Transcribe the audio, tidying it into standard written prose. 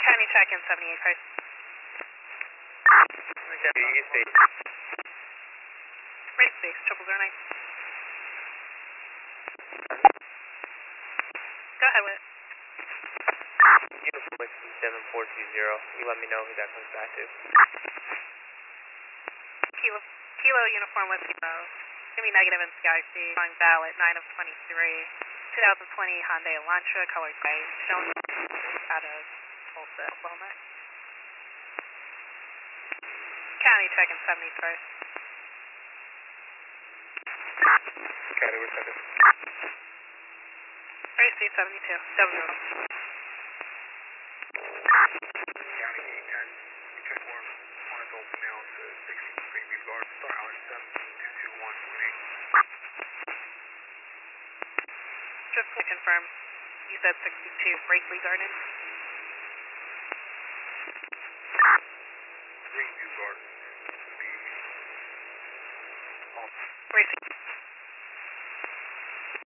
County check in 78 first. Race base, 0009. Go ahead with it. Uniform Whiskey 7420. You let me know who that comes back to. Kilo Uniform Whiskey Bravo. Give me negative in CIC. On ballot 9 of 23. 2020 Hyundai Elantra, colored gray, shown out of Tulsa, Oklahoma. County check in 71st. County, we're second. Race 272. W. County 810. We check one adult male to 16 Greenview Guard, Star Hour 17222118. Just to confirm, you said 62 Brakely Garden? Greenview Garden. Racing.